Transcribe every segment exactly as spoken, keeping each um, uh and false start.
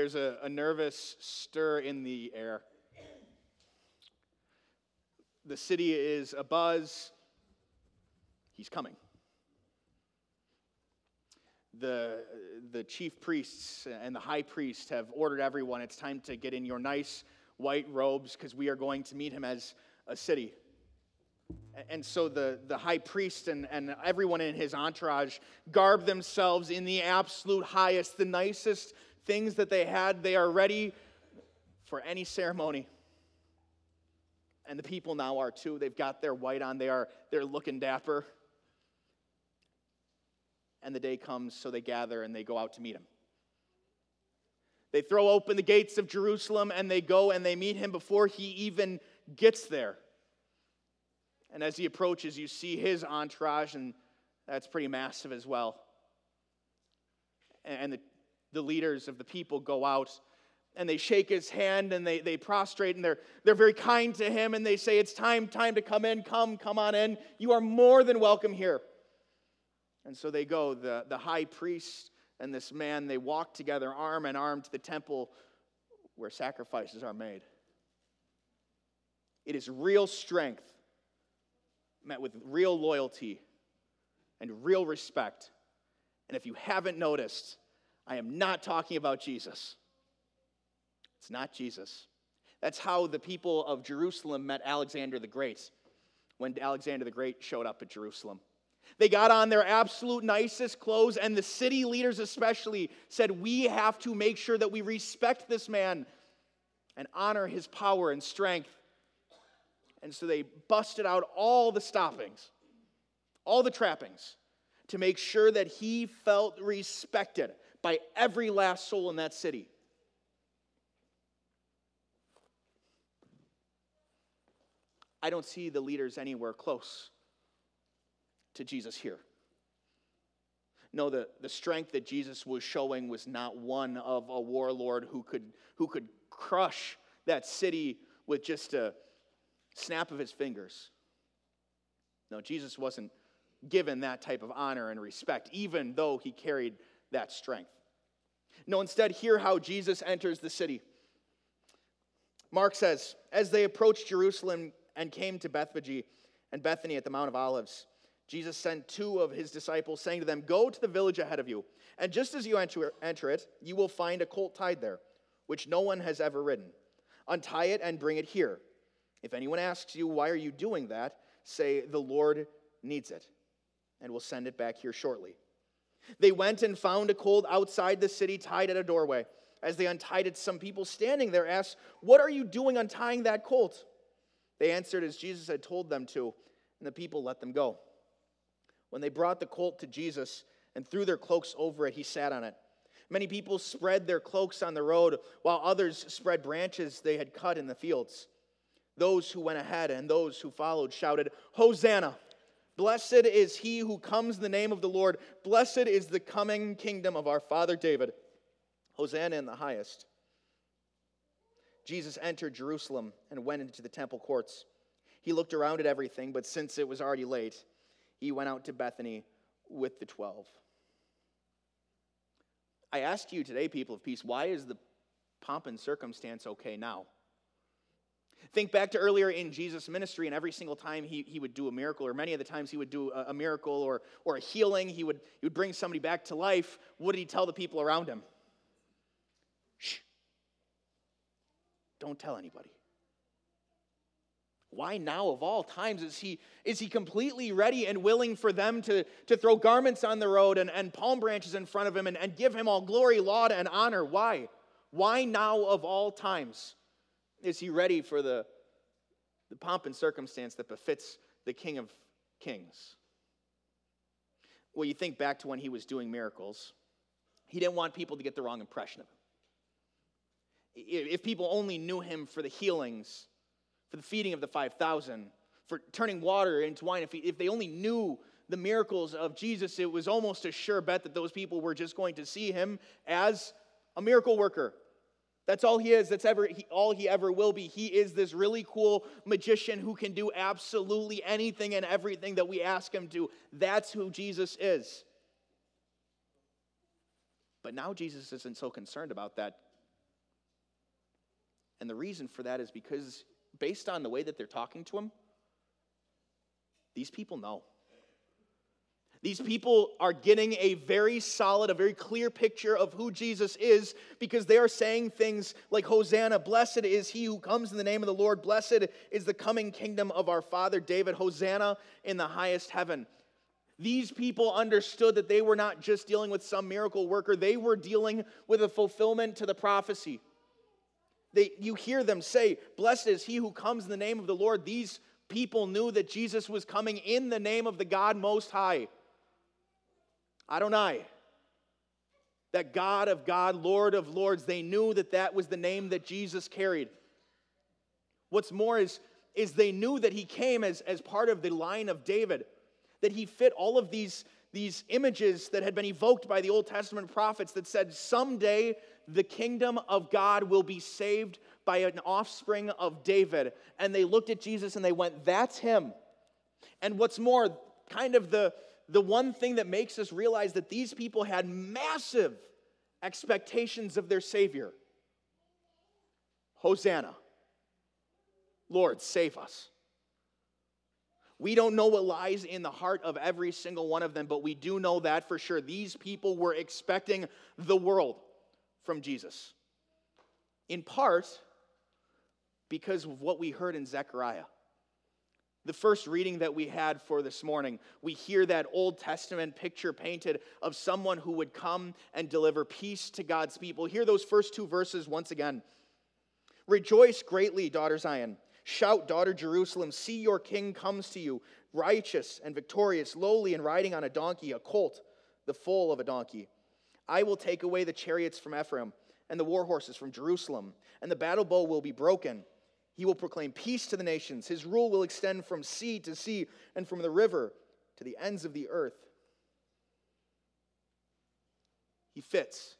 there's a, a nervous stir in the air. The city is abuzz. He's coming. The, the chief priests and the high priest have ordered everyone, it's time to get in your nice white robes because we are going to meet him as a city. And so the, the high priest and, and everyone in his entourage garb themselves in the absolute highest, the nicest things that they had. They are ready for any ceremony. And the people now are too. They've got their white on. They are, they're looking dapper. And the day comes, so they gather and they go out to meet him. They throw open the gates of Jerusalem and they go and they meet him before he even gets there. And as he approaches, you see his entourage, and that's pretty massive as well. And the, the leaders of the people go out, and they shake his hand, and they, they prostrate, and they're, they're very kind to him, and they say, it's time, time to come in, come, come on in. You are more than welcome here. And so they go, the, the high priest and this man, they walk together arm in arm to the temple where sacrifices are made. It is real strength met with real loyalty and real respect. And if you haven't noticed, I am not talking about Jesus. It's not Jesus. That's how the people of Jerusalem met Alexander the Great when Alexander the Great showed up at Jerusalem. They got on their absolute nicest clothes, and the city leaders especially said, we have to make sure that we respect this man and honor his power and strength. And so they busted out all the stoppings, all the trappings, to make sure that he felt respected by every last soul in that city. I don't see the leaders anywhere close to Jesus here. No, the, the strength that Jesus was showing was not one of a warlord who could, who could crush that city with just a snap of his fingers. No, Jesus wasn't given that type of honor and respect, even though he carried that strength. No, instead, hear how Jesus enters the city. Mark says, as they approached Jerusalem and came to Bethphage and Bethany at the Mount of Olives, Jesus sent two of his disciples, saying to them, go to the village ahead of you, and just as you enter, enter it, you will find a colt tied there, which no one has ever ridden. Untie it and bring it here. If anyone asks you, why are you doing that? Say, the Lord needs it, and we'll send it back here shortly. They went and found a colt outside the city tied at a doorway. As they untied it, some people standing there asked, what are you doing untying that colt? They answered as Jesus had told them to, and the people let them go. When they brought the colt to Jesus and threw their cloaks over it, he sat on it. Many people spread their cloaks on the road, while others spread branches they had cut in the fields. Those who went ahead and those who followed shouted, Hosanna! Blessed is he who comes in the name of the Lord. Blessed is the coming kingdom of our father David. Hosanna in the highest. Jesus entered Jerusalem and went into the temple courts. He looked around at everything, but since it was already late, he went out to Bethany with the twelve. I ask you today, people of peace, why is the pomp and circumstance okay now? Think back to earlier in Jesus' ministry, and every single time he, he would do a miracle, or many of the times he would do a, a miracle or, or a healing, he would, he would bring somebody back to life. What did he tell the people around him? Shh. Don't tell anybody. Why now of all times is he, is he completely ready and willing for them to, to throw garments on the road and, and palm branches in front of him and, and give him all glory, laud, and honor? Why? Why now of all times is he ready for the, the pomp and circumstance that befits the King of Kings? Well, you think back to when he was doing miracles. He didn't want people to get the wrong impression of him. If people only knew him for the healings, for the feeding of the five thousand, for turning water into wine, if, he, if they only knew the miracles of Jesus, it was almost a sure bet that those people were just going to see him as a miracle worker. That's all he is. That's ever he, all he ever will be. He is this really cool magician who can do absolutely anything and everything that we ask him to. That's who Jesus is. But now Jesus isn't so concerned about that And the reason for that is because based on the way that they're talking to him, these people know. These people are getting a very solid, a very clear picture of who Jesus is because they are saying things like, Hosanna, blessed is he who comes in the name of the Lord. Blessed is the coming kingdom of our father David. Hosanna in the highest heaven. These people understood that they were not just dealing with some miracle worker. They were dealing with a fulfillment to the prophecy. They, you hear them say, blessed is he who comes in the name of the Lord. These people knew that Jesus was coming in the name of the God Most High. Adonai, that God of God, Lord of Lords. They knew that that was the name that Jesus carried. What's more is, is they knew that he came as, as part of the line of David, that he fit all of these, these images that had been evoked by the Old Testament prophets that said someday the kingdom of God will be saved by an offspring of David. And they looked at Jesus and they went, that's him. And what's more, kind of the The one thing that makes us realize that these people had massive expectations of their Savior. Hosanna. Lord, save us. We don't know what lies in the heart of every single one of them, but we do know that for sure. These people were expecting the world from Jesus. In part, because of what we heard in Zechariah. The first reading that we had for this morning, we hear that Old Testament picture painted of someone who would come and deliver peace to God's people. Hear those first two verses once again. Rejoice greatly, daughter Zion. Shout, daughter Jerusalem. See, your king comes to you, righteous and victorious, lowly and riding on a donkey, a colt, the foal of a donkey. I will take away the chariots from Ephraim and the war horses from Jerusalem, and the battle bow will be broken. He will proclaim peace to the nations. His rule will extend from sea to sea and from the river to the ends of the earth. He fits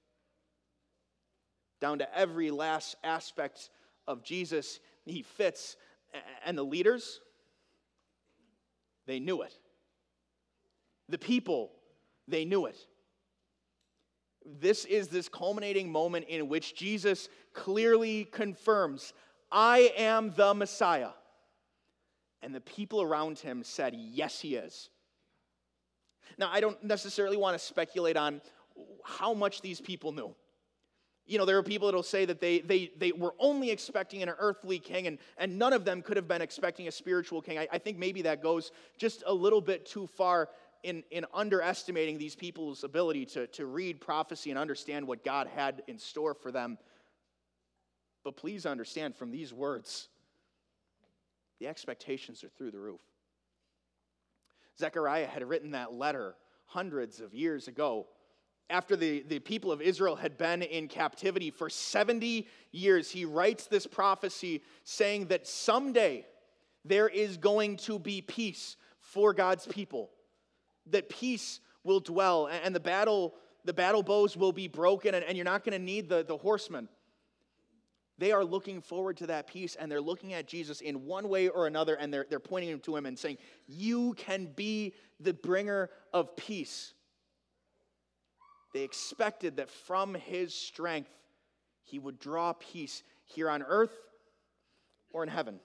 down to every last aspect of Jesus. He fits. And the leaders, they knew it. The people, they knew it. This is this culminating moment in which Jesus clearly confirms, I am the Messiah. And the people around him said, yes, he is. Now, I don't necessarily want to speculate on how much these people knew. You know, there are people that will say that they, they, they were only expecting an earthly king, and, and none of them could have been expecting a spiritual king. I, I think maybe that goes just a little bit too far in, in underestimating these people's ability to, to read prophecy and understand what God had in store for them. But please understand from these words, the expectations are through the roof. Zechariah had written that letter hundreds of years ago after the, the people of Israel had been in captivity for seventy years. He writes this prophecy saying that someday there is going to be peace for God's people, that peace will dwell, and the battle, the battle bows will be broken, and, and you're not going to need the, the horsemen. They are looking forward to that peace, and they're looking at Jesus in one way or another, and they're, they're pointing to him and saying, you can be the bringer of peace. They expected that from his strength, he would draw peace here on earth or in heaven.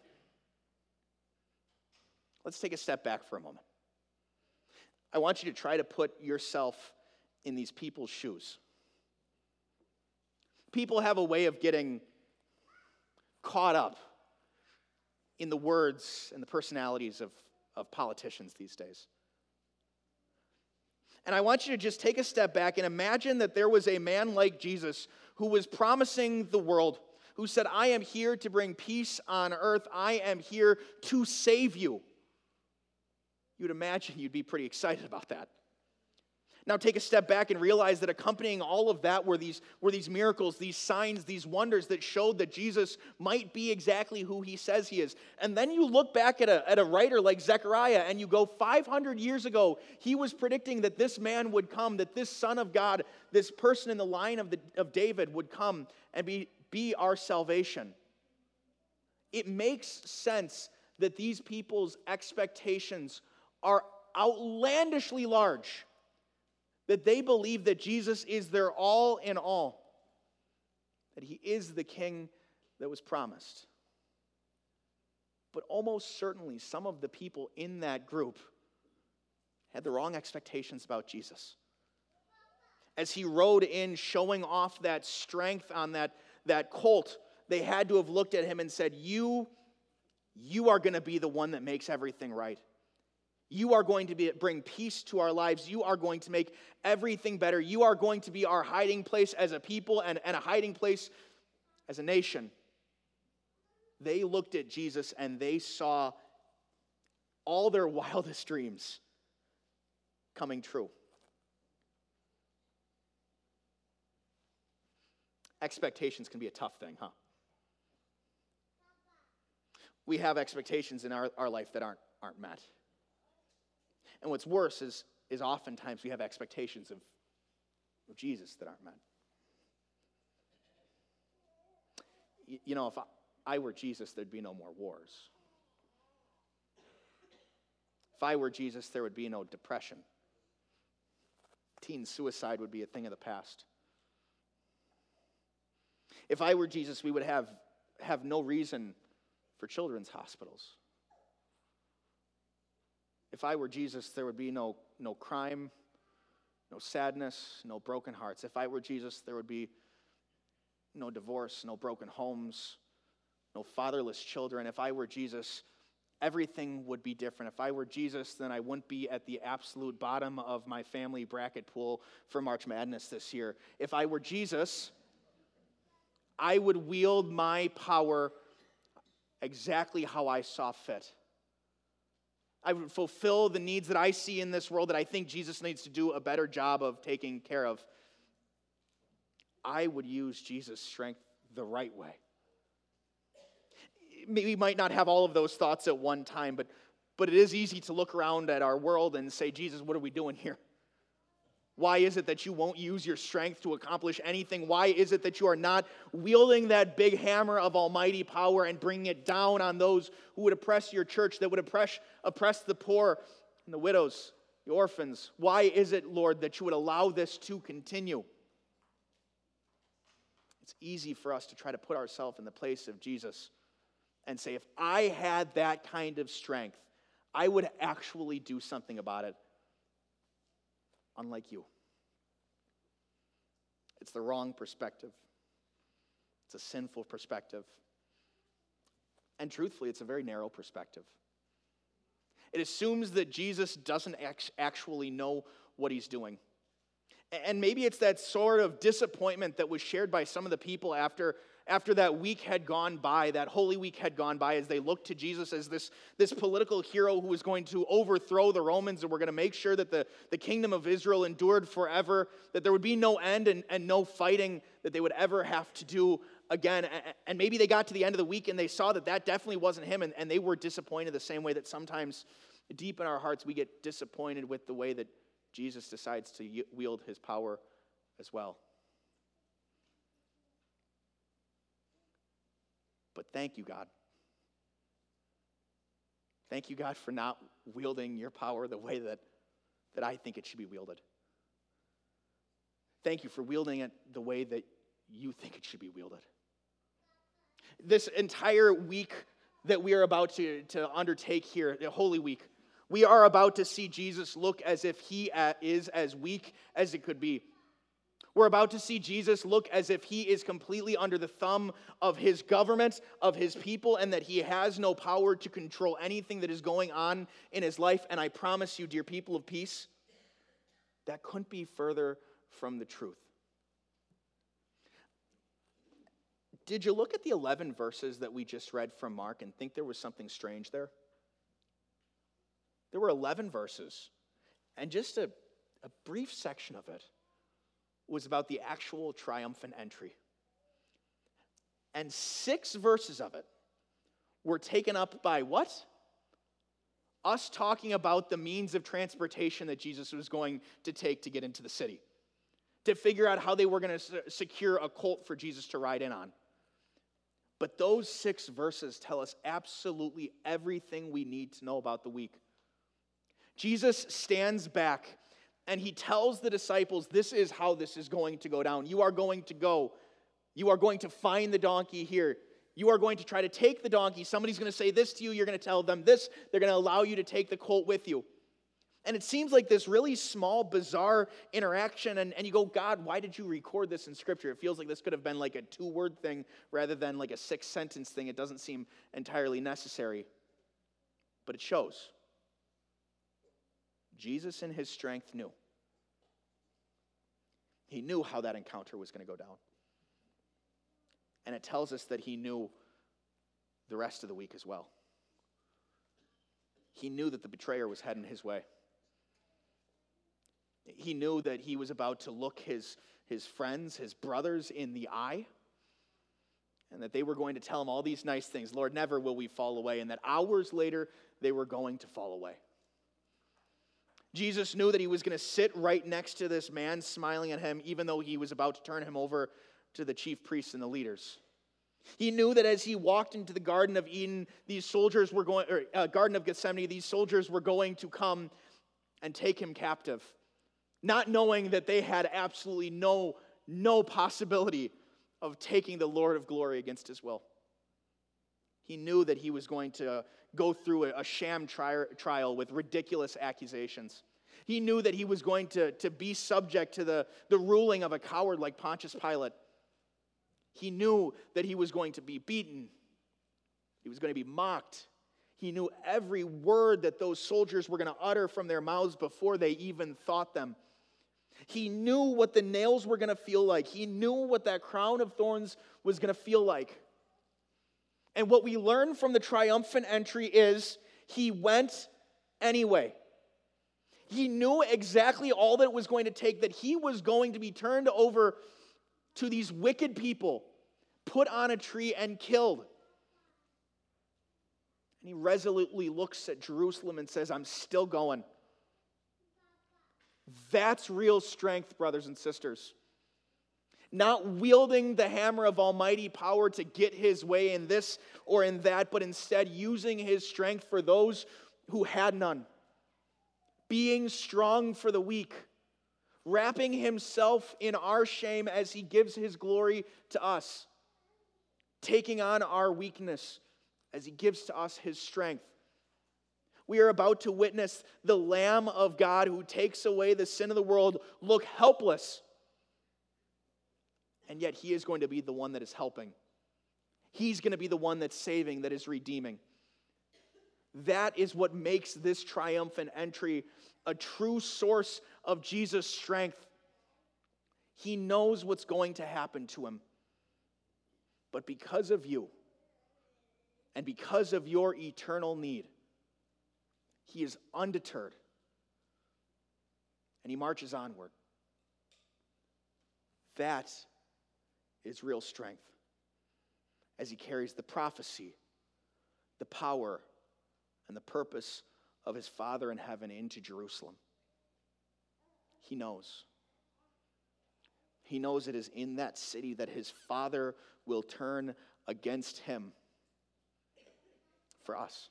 Let's take a step back for a moment. I want you to try to put yourself in these people's shoes. People have a way of getting caught up in the words and the personalities of, of politicians these days. And I want you to just take a step back and imagine that there was a man like Jesus who was promising the world, who said, I am here to bring peace on earth. I am here to save you. You'd imagine you'd be pretty excited about that. Now take a step back and realize that accompanying all of that were these, were these miracles, these signs, these wonders that showed that Jesus might be exactly who he says he is. And then you look back at a, at a writer like Zechariah and you go, five hundred years ago, he was predicting that this man would come, that this Son of God, this person in the line of, the, of David would come and be, be our salvation. It makes sense that these people's expectations are outlandishly large, that they believe that Jesus is their all in all, that he is the king that was promised. But almost certainly some of the people in that group had the wrong expectations about Jesus. As he rode in showing off that strength on that, that colt, they had to have looked at him and said, you, you are going to be the one that makes everything right. You are going to be, bring peace to our lives. You are going to make everything better. You are going to be our hiding place as a people and, and a hiding place as a nation. They looked at Jesus and they saw all their wildest dreams coming true. Expectations can be a tough thing, huh? We have expectations in our, our life that aren't, aren't met. And what's worse is, is oftentimes we have expectations of, of Jesus that aren't met. You, you know, if I, I were Jesus, there'd be no more wars. If I were Jesus, there would be no depression. Teen suicide would be a thing of the past. If I were Jesus, we would have, have no reason for children's hospitals. If I were Jesus, there would be no, no crime, no sadness, no broken hearts. If I were Jesus, there would be no divorce, no broken homes, no fatherless children. If I were Jesus, everything would be different. If I were Jesus, then I wouldn't be at the absolute bottom of my family bracket pool for March Madness this year. If I were Jesus, I would wield my power exactly how I saw fit. I would fulfill the needs that I see in this world that I think Jesus needs to do a better job of taking care of. I would use Jesus' strength the right way. We might not have all of those thoughts at one time, but, but it is easy to look around at our world and say, Jesus, what are we doing here? Why is it that you won't use your strength to accomplish anything? Why is it that you are not wielding that big hammer of almighty power and bringing it down on those who would oppress your church, that would oppress, oppress the poor and the widows, the orphans? Why is it, Lord, that you would allow this to continue? It's easy for us to try to put ourselves in the place of Jesus and say, if I had that kind of strength, I would actually do something about it. Unlike you. It's the wrong perspective. It's a sinful perspective. And truthfully, it's a very narrow perspective. It assumes that Jesus doesn't actually know what he's doing. And maybe it's that sort of disappointment that was shared by some of the people after, after that week had gone by, that Holy Week had gone by, as they looked to Jesus as this, this political hero who was going to overthrow the Romans and were going to make sure that the, the kingdom of Israel endured forever, that there would be no end and, and no fighting that they would ever have to do again. And maybe they got to the end of the week and they saw that that definitely wasn't him, and, and they were disappointed the same way that sometimes deep in our hearts we get disappointed with the way that Jesus decides to wield his power as well. But thank you, God. Thank you, God, for not wielding your power the way that, that I think it should be wielded. Thank you for wielding it the way that you think it should be wielded. This entire week that we are about to, to undertake here, the Holy Week, we are about to see Jesus look as if he is as weak as it could be. We're about to see Jesus look as if he is completely under the thumb of his government, of his people, and that he has no power to control anything that is going on in his life. And I promise you, dear people of peace, that couldn't be further from the truth. Did you look at the eleven verses that we just read from Mark and think there was something strange there? There were eleven verses, and just a, a brief section of it was about the actual triumphant entry. And six verses of it were taken up by what? Us talking about the means of transportation that Jesus was going to take to get into the city, to figure out how they were going to secure a colt for Jesus to ride in on. But those six verses tell us absolutely everything we need to know about the week. Jesus stands back and he tells the disciples, this is how this is going to go down. You are going to go. You are going to find the donkey here. You are going to try to take the donkey. Somebody's going to say this to you. You're going to tell them this. They're going to allow you to take the colt with you. And it seems like this really small, bizarre interaction. And, and you go, God, why did you record this in Scripture? It feels like this could have been like a two-word thing rather than like a six-sentence thing. It doesn't seem entirely necessary. But it shows. Jesus in his strength knew. He knew how that encounter was going to go down. And it tells us that he knew the rest of the week as well. He knew that the betrayer was heading his way. He knew that he was about to look his, his friends, his brothers in the eye, and that they were going to tell him all these nice things. Lord, never will we fall away. And that hours later, they were going to fall away. Jesus knew that he was going to sit right next to this man smiling at him, even though he was about to turn him over to the chief priests and the leaders. He knew that as he walked into the Garden of Eden, these soldiers were going, or uh, Garden of Gethsemane, these soldiers were going to come and take him captive, not knowing that they had absolutely no, no possibility of taking the Lord of glory against his will. He knew that he was going to go through a, a sham tri- trial with ridiculous accusations. He knew that he was going to, to be subject to the, the ruling of a coward like Pontius Pilate. He knew that he was going to be beaten. He was going to be mocked. He knew every word that those soldiers were going to utter from their mouths before they even thought them. He knew what the nails were going to feel like. He knew what that crown of thorns was going to feel like. And what we learn from the triumphant entry is he went anyway. He knew exactly all that it was going to take, that he was going to be turned over to these wicked people, put on a tree and killed. And he resolutely looks at Jerusalem and says, I'm still going. That's real strength, brothers and sisters. Not wielding the hammer of almighty power to get his way in this or in that, but instead using his strength for those who had none. Being strong for the weak. Wrapping himself in our shame as he gives his glory to us. Taking on our weakness as he gives to us his strength. We are about to witness the Lamb of God who takes away the sin of the world look helpless. And yet he is going to be the one that is helping. He's going to be the one that's saving, that is redeeming. That is what makes this triumphant entry a true source of Jesus' strength. He knows what's going to happen to him. But because of you, and because of your eternal need, he is undeterred. And he marches onward. That is real strength. As he carries the prophecy, the power, and the purpose of his Father in heaven into Jerusalem. He knows. He knows it is in that city that his Father will turn against him for us.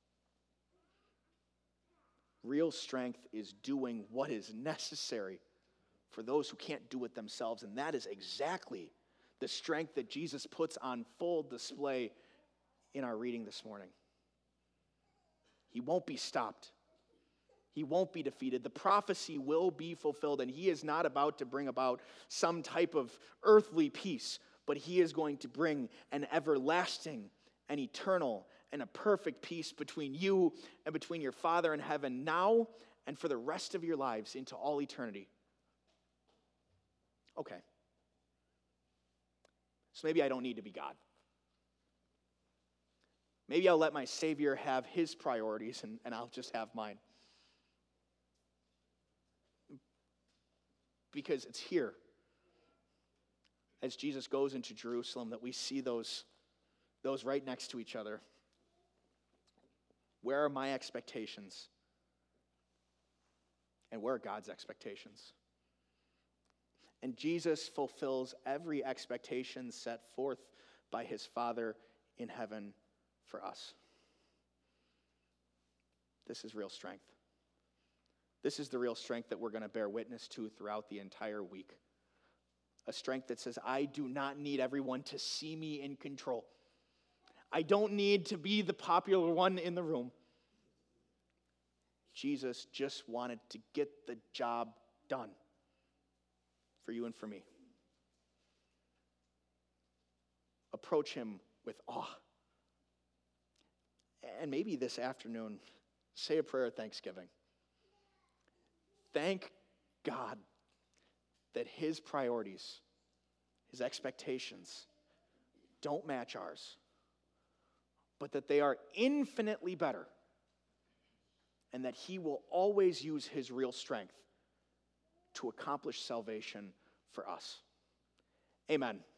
Real strength is doing what is necessary for those who can't do it themselves, and that is exactly the strength that Jesus puts on full display in our reading this morning. He won't be stopped. He won't be defeated. The prophecy will be fulfilled, and he is not about to bring about some type of earthly peace, but he is going to bring an everlasting and eternal and a perfect peace between you and between your Father in heaven now and for the rest of your lives into all eternity. Okay. So maybe I don't need to be God. Maybe I'll let my Savior have his priorities and, and I'll just have mine. Because it's here, as Jesus goes into Jerusalem, that we see those, those right next to each other. Where are my expectations? And where are God's expectations? And Jesus fulfills every expectation set forth by his Father in heaven for us. This is real strength. This is the real strength that we're going to bear witness to throughout the entire week. A strength that says, I do not need everyone to see me in control. I don't need to be the popular one in the room. Jesus just wanted to get the job done for you and for me. Approach him with awe. And maybe this afternoon, say a prayer of thanksgiving. Thank God that his priorities, his expectations, don't match ours, but that they are infinitely better, and that he will always use his real strength to accomplish salvation for us. Amen.